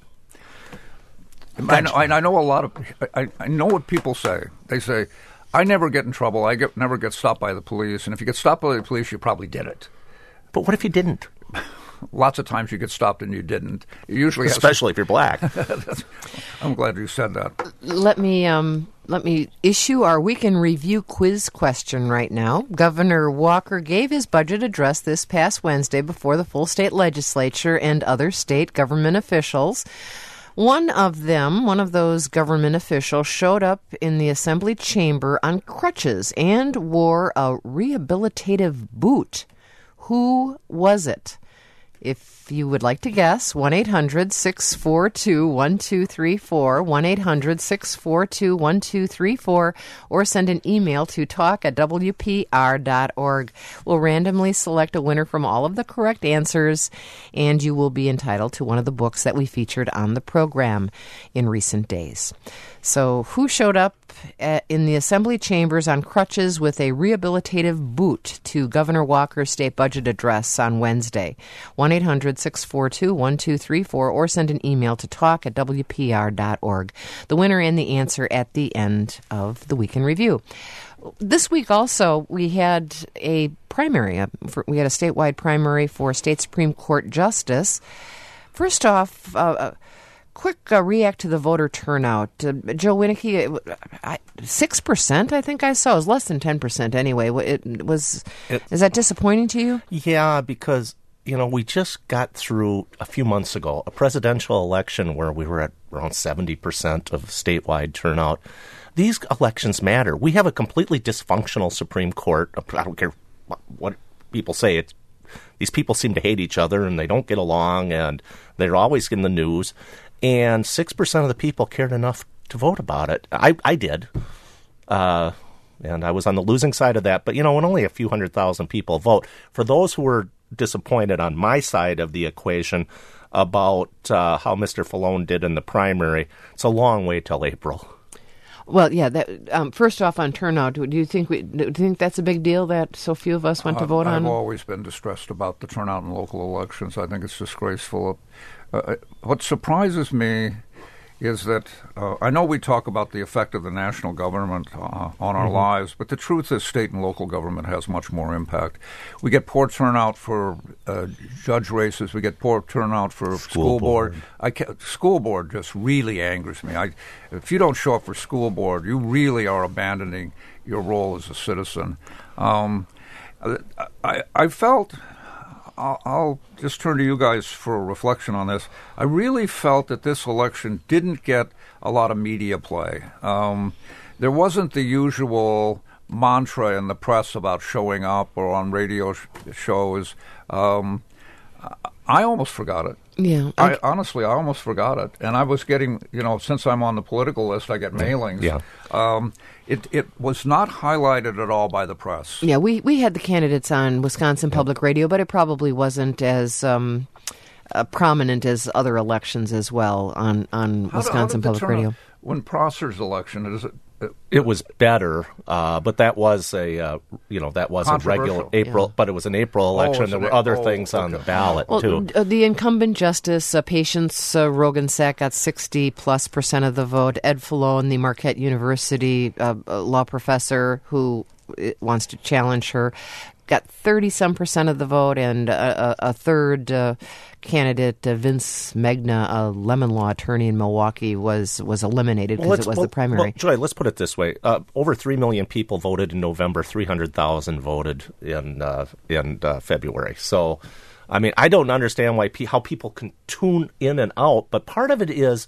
Speaker 2: I know, I know a lot of. I, I know what people say. They say, "I never get in trouble. I get never get stopped by the police. And if you get stopped by the police, you probably did it."
Speaker 3: But what if you didn't?
Speaker 2: Lots of times you get stopped and you didn't. You usually,
Speaker 3: especially
Speaker 2: have
Speaker 3: if you're black.
Speaker 2: I'm glad you said that.
Speaker 1: Let me um, let me issue our Week in Review quiz question right now. Governor Walker gave his budget address this past Wednesday before the full state legislature and other state government officials. One of them, one of those government officials, showed up in the assembly chamber on crutches and wore a rehabilitative boot. Who was it? If you would like to guess, one eight hundred six four two one two three four, one eight hundred six four two one two three four, or send an email to talk at w p r dot org. We'll randomly select a winner from all of the correct answers, and you will be entitled to one of the books that we featured on the program in recent days. So who showed up at, in the Assembly chambers on crutches with a rehabilitative boot to Governor Walker's state budget address on Wednesday? one eight hundred six four two one two three four, or send an email to talk at w p r dot org. The winner and the answer at the end of the Week in Review. This week also, we had a primary. We had a statewide primary for State Supreme Court Justice. First off, uh, quick uh, react to the voter turnout. Uh, Joe Winnicke, six percent I think I saw. It was less than ten percent anyway. It was. It, is that disappointing to you?
Speaker 3: Yeah, because, you know, we just got through a few months ago a presidential election where we were at around seventy percent of statewide turnout. These elections matter. We have a completely dysfunctional Supreme Court. I don't care what, what people say. It's, these people seem to hate each other and they don't get along and they're always in the news. And six percent of the people cared enough to vote about it. I, I did. Uh, and I was on the losing side of that. But, you know, when only a few hundred thousand people vote, for those who were disappointed on my side of the equation about uh, how Mister Falone did in the primary, it's a long way till April.
Speaker 1: Well, yeah. That, um, first off, on turnout, do you think we, do you think that's a big deal that so few of us went
Speaker 2: uh,
Speaker 1: to vote
Speaker 2: I've
Speaker 1: on?
Speaker 2: I've always been distressed about the turnout in local elections. I think it's disgraceful. Uh, what surprises me is that uh, I know we talk about the effect of the national government uh, on our mm-hmm. lives, but the truth is state and local government has much more impact. We get poor turnout for uh, judge races. We get poor turnout for school, school board. board. I ca- school board just really angers me. I, if you don't show up for school board, you really are abandoning your role as a citizen. Um, I, I felt... I'll just turn to you guys for a reflection on this. I really felt that this election didn't get a lot of media play. Um, there wasn't the usual mantra in the press about showing up or on radio sh- shows. Um, I almost forgot it.
Speaker 1: Yeah,
Speaker 2: I, I honestly, I almost forgot it. And I was getting, you know, since I'm on the political list, I get mailings.
Speaker 3: Yeah.
Speaker 2: Um, it it was not highlighted at all by the press.
Speaker 1: Yeah, we, we had the candidates on Wisconsin Public Radio, but it probably wasn't as um, uh, prominent as other elections as well on, on
Speaker 2: How
Speaker 1: Wisconsin
Speaker 2: do, how
Speaker 1: Public Radio.
Speaker 2: When Prosser's election, is it?
Speaker 3: It was better, uh, but that was a uh, you know that was a regular April, yeah. but it was an April election.
Speaker 2: Oh,
Speaker 3: there
Speaker 2: an
Speaker 3: were
Speaker 2: a-
Speaker 3: other
Speaker 2: oh,
Speaker 3: things
Speaker 2: okay.
Speaker 3: on the ballot
Speaker 1: well,
Speaker 3: too.
Speaker 1: Uh, the incumbent justice, uh, Patience uh, Rogan-Sack, got sixty plus percent of the vote. Ed Falone, the Marquette University uh, law professor who wants to challenge her, got thirty some percent of the vote, and a, a, a third uh, candidate, uh, Vince Megna, a lemon law attorney in Milwaukee, was was eliminated because
Speaker 3: well,
Speaker 1: it was
Speaker 3: well,
Speaker 1: the primary.
Speaker 3: Well, Joy, let's put it this way: uh, over three million people voted in November. Three hundred thousand voted in uh, in uh, February. So, I mean, I don't understand why pe- how people can tune in and out. But part of it is,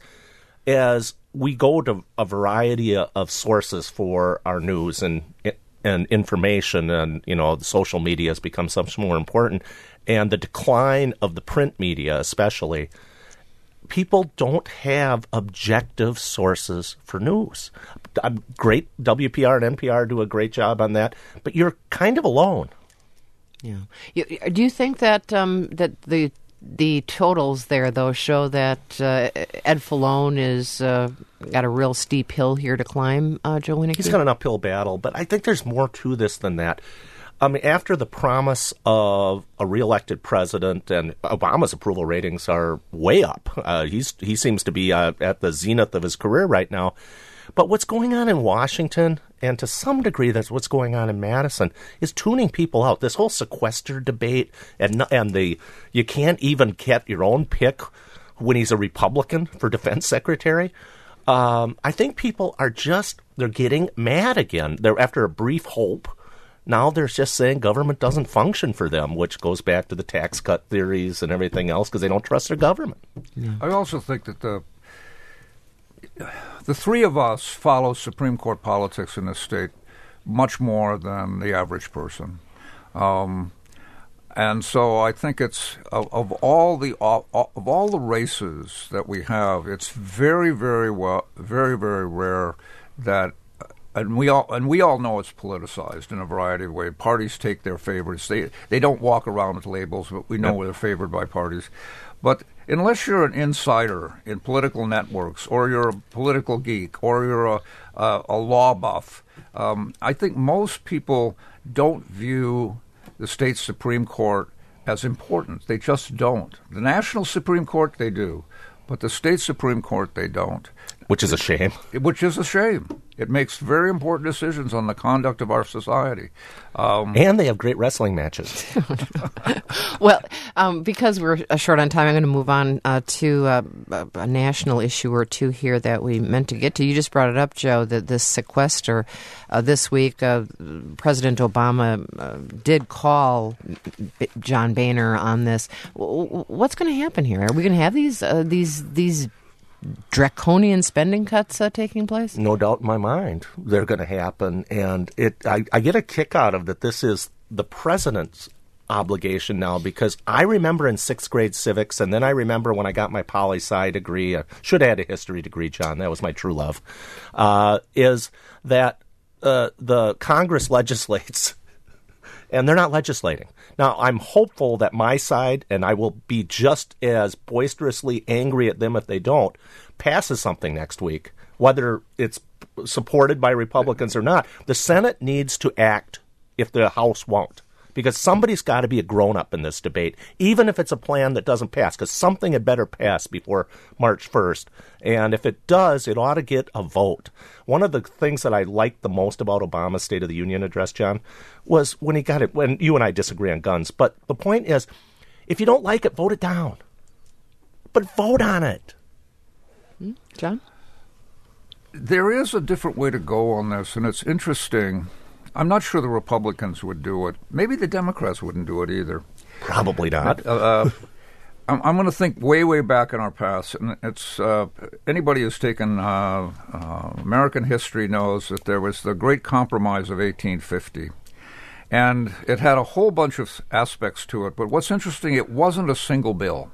Speaker 3: as we go to a variety of sources for our news and. and information, and, you know, the social media has become so much more important, and the decline of the print media especially, people don't have objective sources for news. Great, W P R and N P R do a great job on that, but you're kind of alone.
Speaker 1: Yeah. You, do you think that um, that the the totals there, though, show that uh, Ed Falone is uh, got a real steep hill here to climb, uh, Joe Winnicke?
Speaker 3: He's got an uphill battle, but I think there's more to this than that. I mean, after the promise of a reelected president, and Obama's approval ratings are way up. Uh, he's he seems to be uh, at the zenith of his career right now. But what's going on in Washington, and to some degree that's what's going on in Madison, is tuning people out. This whole sequester debate, and and the you can't even get your own pick when he's a Republican for defense secretary. Um, I think people are just, they're getting mad again. They're after a brief hope. Now they're just saying government doesn't function for them, which goes back to the tax cut theories and everything else because they don't trust their government.
Speaker 2: Yeah. I also think that the the three of us follow Supreme Court politics in this state much more than the average person. Um, And so I think it's of, of all the of all the races that we have, it's very, very well, very, very rare that, and we all and we all know it's politicized in a variety of ways. Parties take their favorites. They they don't walk around with labels, but we know yep. they're favored by parties. But unless you're an insider in political networks, or you're a political geek, or you're a a, a law buff, um, I think most people don't view the state Supreme Court as important. They just don't. The national Supreme Court, they do. But the state Supreme Court, they don't.
Speaker 3: Which is a shame.
Speaker 2: Which is a shame. It makes very important decisions on the conduct of our society. Um,
Speaker 3: and they have great wrestling matches.
Speaker 1: Well, um, because we're short on time, I'm going to move on uh, to uh, a national issue or two here that we meant to get to. You just brought it up, Joe, that this sequester uh, this week, uh, President Obama uh, did call B- John Boehner on this. W- what's going to happen here? Are we going to have these uh, these these draconian spending cuts uh, taking place?
Speaker 3: No doubt in my mind they're going to happen. And it, I, I get a kick out of that. This is the president's obligation now, because I remember in sixth grade civics, and then I remember when I got my poli-sci degree, I should have had a history degree, John, that was my true love, uh, is that uh, the Congress legislates and they're not legislating. Now, I'm hopeful that my side, and I will be just as boisterously angry at them if they don't, passes something next week, whether it's supported by Republicans or not. The Senate needs to act if the House won't, because somebody's got to be a grown-up in this debate, even if it's a plan that doesn't pass, because something had better pass before March first. And if it does, it ought to get a vote. One of the things that I liked the most about Obama's State of the Union address, John, was when he got it, when you and I disagree on guns. But the point is, if you don't like it, vote it down. But vote on it.
Speaker 1: John?
Speaker 2: There is a different way to go on this, and it's interesting. I'm not sure the Republicans would do it. Maybe the Democrats wouldn't do it either.
Speaker 3: Probably not.
Speaker 2: Uh, I'm, I'm going to think way, way back in our past. And it's uh, anybody who's taken uh, uh, American history knows that there was the Great Compromise of eighteen fifty. And it had a whole bunch of aspects to it. But what's interesting, it wasn't a single bill.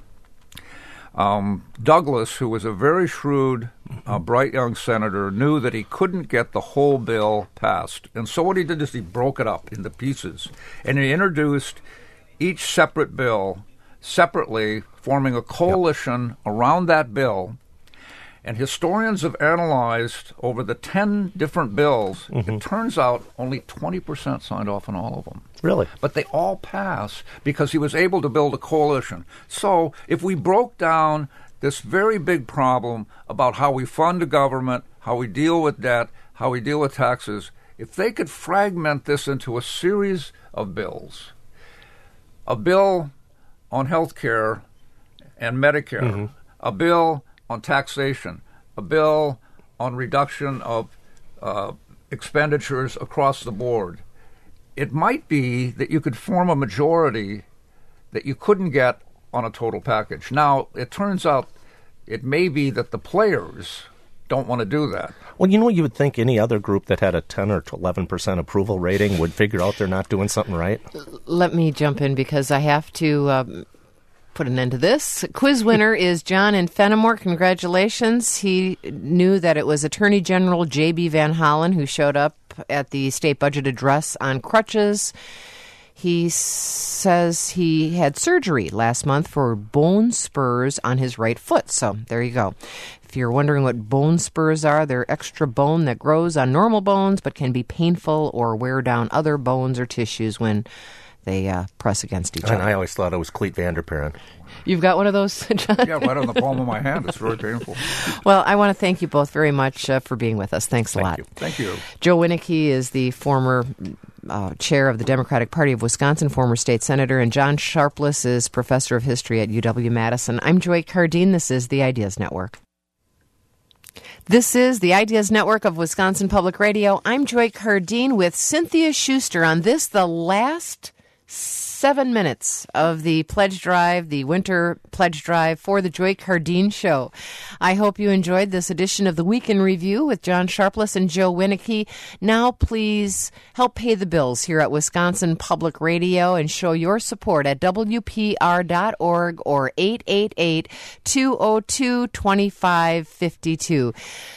Speaker 2: Um, Douglas, who was a very shrewd, uh, bright young senator, knew that he couldn't get the whole bill passed. And so what he did is he broke it up into pieces. And he introduced each separate bill separately, forming a coalition yep. around that bill. And historians have analyzed over the ten different bills. Mm-hmm. It turns out only twenty percent signed off on all of them.
Speaker 3: Really?
Speaker 2: But they all pass because he was able to build a coalition. So if we broke down this very big problem about how we fund the government, how we deal with debt, how we deal with taxes, if they could fragment this into a series of bills, a bill on health care and Medicare, mm-hmm. a bill on taxation, a bill on reduction of uh, expenditures across the board, it might be that you could form a majority that you couldn't get on a total package. Now, it turns out it may be that the players don't want to do that.
Speaker 3: Well, you know, you would think any other group that had a ten or eleven percent approval rating would figure out they're not doing something right.
Speaker 1: Let me jump in because I have to um, put an end to this. Quiz winner is John in Fenimore. Congratulations. He knew that it was Attorney General J B Van Hollen who showed up at the state budget address on crutches. He says he had surgery last month for bone spurs on his right foot. So there you go. If you're wondering what bone spurs are, they're extra bone that grows on normal bones but can be painful or wear down other bones or tissues when they uh, press against each
Speaker 3: and
Speaker 1: other.
Speaker 3: I always thought it was Cleat Vanderparen.
Speaker 1: You've got one of those, John?
Speaker 2: Yeah, right on the palm of my hand. It's very painful.
Speaker 1: Well, I want to thank you both very much uh, for being with us. Thanks a
Speaker 3: thank
Speaker 1: lot.
Speaker 3: You.
Speaker 2: Thank you.
Speaker 1: Joe Winnicke is the former uh, chair of the Democratic Party of Wisconsin, former state senator, and John Sharpless is professor of history at U W-Madison. I'm Joy Cardine. This is the Ideas Network. This is the Ideas Network of Wisconsin Public Radio. I'm Joy Cardine with Cynthia Schuster on this, the last seven minutes of the pledge drive, the winter pledge drive for the Joy Cardine Show. I hope you enjoyed this edition of the Week in Review with John Sharpless and Joe Winnicke. Now, please help pay the bills here at Wisconsin Public Radio and show your support at W P R dot org or eight eight eight, two oh two, two five five two.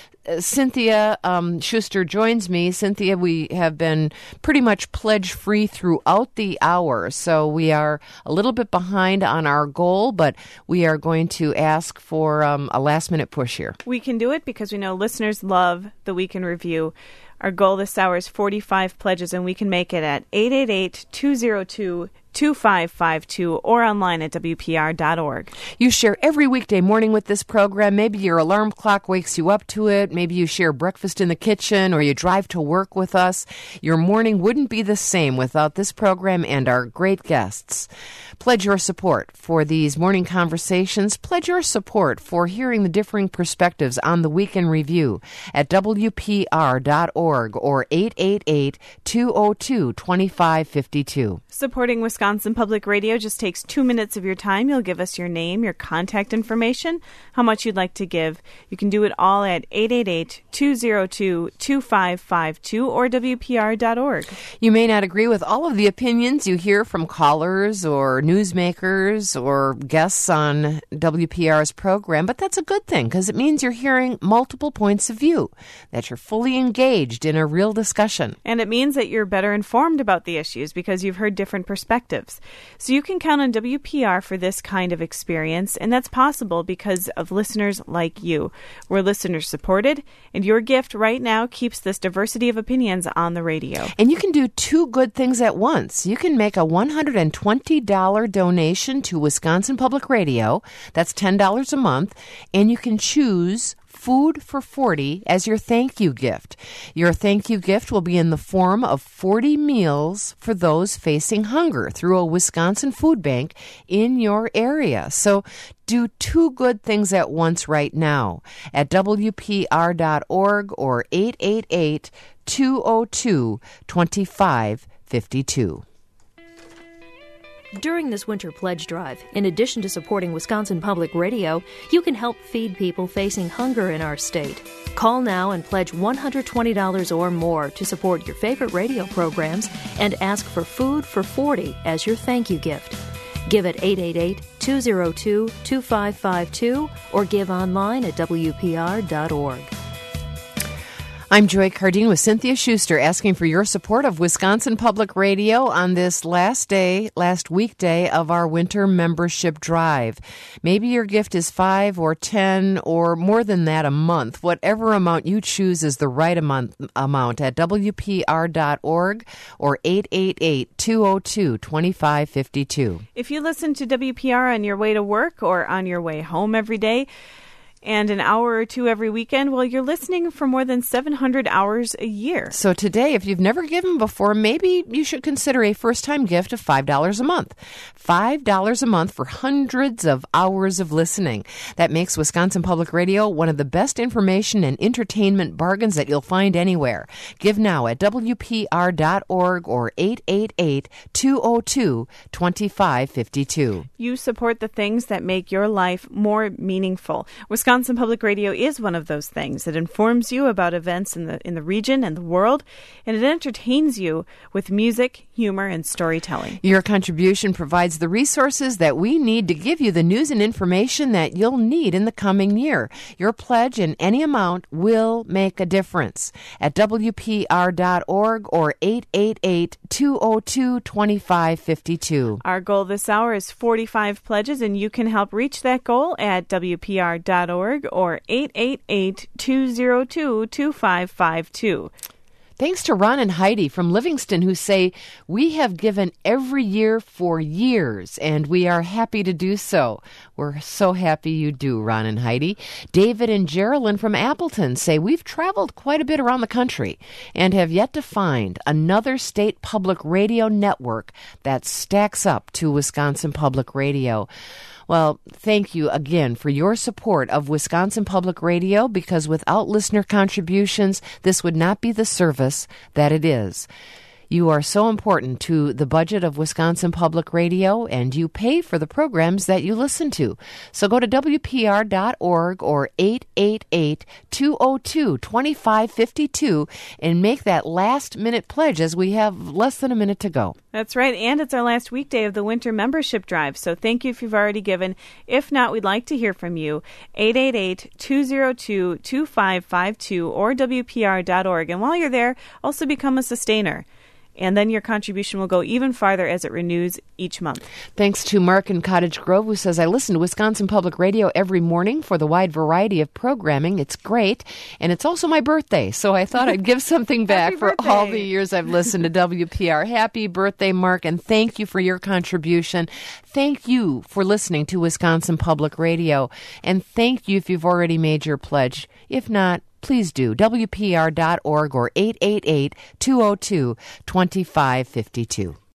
Speaker 1: Cynthia um, Schuster joins me. Cynthia, we have been pretty much pledge-free throughout the hour, so we are a little bit behind on our goal, but we are going to ask for um, a last-minute push here.
Speaker 9: We can do it because we know listeners love the Week in Review. Our goal this hour is forty-five pledges, and we can make it at eight eight eight, two oh two, two five five two or online at W P R dot org.
Speaker 1: You share every weekday morning with this program. Maybe your alarm clock wakes you up to it. Maybe you share breakfast in the kitchen or you drive to work with us. Your morning wouldn't be the same without this program and our great guests. Pledge your support for these morning conversations. Pledge your support for hearing the differing perspectives on the Week in Review at W P R dot org or eight eight eight, two oh two, two five five two.
Speaker 9: Supporting Wisconsin Public Radio just takes two minutes of your time. You'll give us your name, your contact information, how much you'd like to give. You can do it all at eight eight eight, two oh two, two five five two or W P R dot org.
Speaker 1: You may not agree with all of the opinions you hear from callers or newsmakers or guests on W P R's program, but that's a good thing because it means you're hearing multiple points of view, that you're fully engaged in a real discussion.
Speaker 9: And it means that you're better informed about the issues because you've heard different perspectives. So you can count on W P R for this kind of experience, and that's possible because of listeners like you. We're listener-supported, and your gift right now keeps this diversity of opinions on the radio.
Speaker 1: And you can do two good things at once. You can make a one hundred twenty dollars donation to Wisconsin Public Radio. That's ten dollars a month, and you can choose Food for forty as your thank you gift. Your thank you gift will be in the form of forty meals for those facing hunger through a Wisconsin food bank in your area. So do two good things at once right now at W P R dot org or eight eight eight, two oh two, two five five two.
Speaker 10: During this winter pledge drive, in addition to supporting Wisconsin Public Radio, you can help feed people facing hunger in our state. Call now and pledge one hundred twenty dollars or more to support your favorite radio programs and ask for Food for forty as your thank you gift. Give at eight eight eight, two oh two, two five five two or give online at W P R dot org.
Speaker 1: I'm Joy Cardine with Cynthia Schuster asking for your support of Wisconsin Public Radio on this last day, last weekday of our winter membership drive. Maybe your gift is five or ten or more than that a month. Whatever amount you choose is the right amount, amount at W P R dot org or eight eight eight, two oh two, two five five two.
Speaker 9: If you listen to W P R on your way to work or on your way home every day, and an hour or two every weekend, well, you're listening for more than seven hundred hours a year.
Speaker 1: So today, if you've never given before, maybe you should consider a first-time gift of five dollars a month. five dollars a month for hundreds of hours of listening. That makes Wisconsin Public Radio one of the best information and entertainment bargains that you'll find anywhere. Give now at W P R dot org or eight eight eight, two oh two, two five five two.
Speaker 9: You support the things that make your life more meaningful. Wisconsin Wisconsin Public Radio is one of those things. It informs you about events in the in the region and the world, and it entertains you with music, humor, and storytelling.
Speaker 1: Your contribution provides the resources that we need to give you the news and information that you'll need in the coming year. Your pledge in any amount will make a difference. At W P R dot org or eight eight eight, two oh two, two five five two.
Speaker 9: Our goal this hour is forty-five pledges, and you can help reach that goal at W P R dot org or eight eight eight, two oh two, two five five two.
Speaker 1: Thanks to Ron and Heidi from Livingston who say, we have given every year for years, and we are happy to do so. We're so happy you do, Ron and Heidi. David and Geraldine from Appleton say, we've traveled quite a bit around the country and have yet to find another state public radio network that stacks up to Wisconsin Public Radio. Well, thank you again for your support of Wisconsin Public Radio, because without listener contributions, this would not be the service that it is. You are so important to the budget of Wisconsin Public Radio, and you pay for the programs that you listen to. So go to W P R dot org or eight eight eight, two oh two, two five five two and make that last-minute pledge as we have less than a minute to go.
Speaker 9: That's right, and it's our last weekday of the winter membership drive, so thank you if you've already given. If not, we'd like to hear from you. eight eight eight, two oh two, two five five two or W P R dot org. And while you're there, also become a sustainer. And then your contribution will go even farther as it renews each month.
Speaker 1: Thanks to Mark in Cottage Grove, who says, I listen to Wisconsin Public Radio every morning for the wide variety of programming. It's great. And it's also my birthday, so I thought I'd give something back for
Speaker 9: birthday.
Speaker 1: all the years I've listened to W P R. Happy birthday, Mark, and thank you for your contribution. Thank you for listening to Wisconsin Public Radio. And thank you if you've already made your pledge. If not, please do. W P R dot org or eight eight eight, two oh two, two five five two.